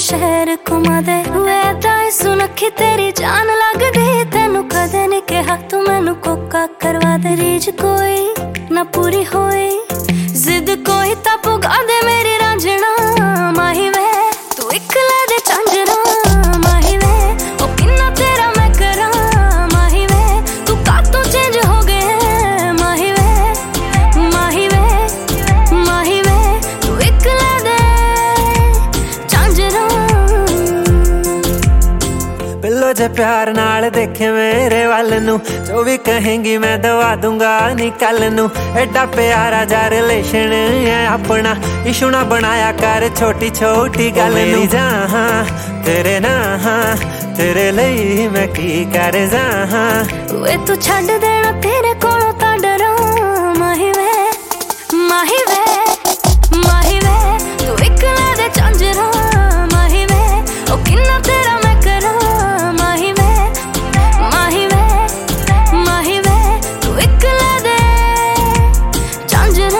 शहर घुमा दे ऐदा सुनखी तेरी जान लगदी तेनू कदे नहीं कहा तू मैनू कोका करवा दे रीझ कोई ना पूरी होई जिद कोई तां पुगा दे मेरी रांझना माही वे तू इक ले दे झांझरा माही वे ओ किन्ना तेरा मैं करा माही वे तू कातों चेंज हो गए माही वे माही वे माही वे तू इक ले दे झांझरा बिल्लो जे प्यार नाल देखे मेरे वल नू जो भी कहेंगी मैं दवा दूंगा नी कल नू एडा प्यारा जा रिलेशन है अपना इशू ना बनाया कर छोटी छोटी गल नू जहां तेरे ना तेरे लई मैं की कर जहां वे तू छड्ड देना तेरे कोलों तां डरा माही वे माही वे माही वे तू इक ले दे झांझरा माही वे ओ किन्ना तेरा मैं करा माही वे माही वे माही वे तू इक ले दे झांझरा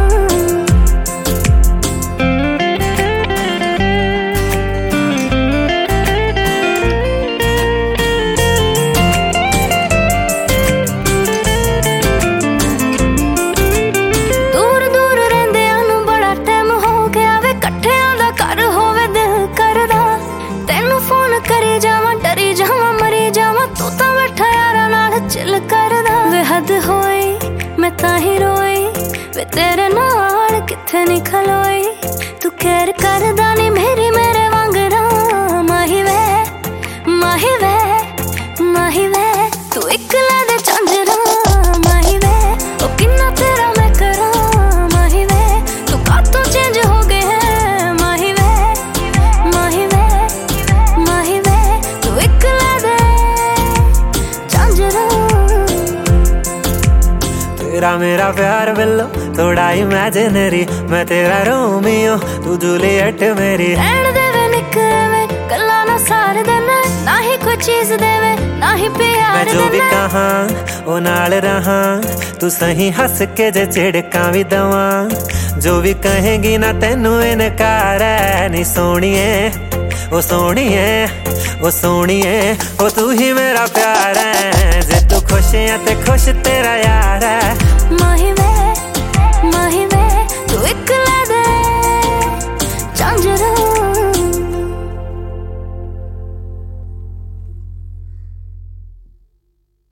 करी जावा डरी जावा मरी जावा तू तां बैठा यारा नाल चिल करदा वे हद होई मैं तां ही रोई वे तेरे नाल किथे नहीं खलोई तू केयर करदा नहीं मेरी मेरे वांगरा माही वे माही वे माही वे तू इक ले दे झांझरा माही वे ओ किन्ना तेरा मैं करा माही वे तू कातों चेंज हो गए माही वे माही वे माही वे तू इक ले दे झांझरा तेरा मेरा प्यार बिल्लो थोड़ा इमेजिनरी मैं तेरा रोमियो तू जूलियट मेरी रहन देवे निकले गल्ला ना सार देना ना ही कोई चीज देवे ना ही प्यार मैं जो भी कहा ओ नाल रहा तू सही हंस के जे झिड़का भी दवा जो भी कहेगी ना तेनू इनकार है नी सोनिए ओ सोनिए ओ सोनिए ओ तू ही मेरा प्यार है जे तू खुश है ते खुश तेरा यार है माही वे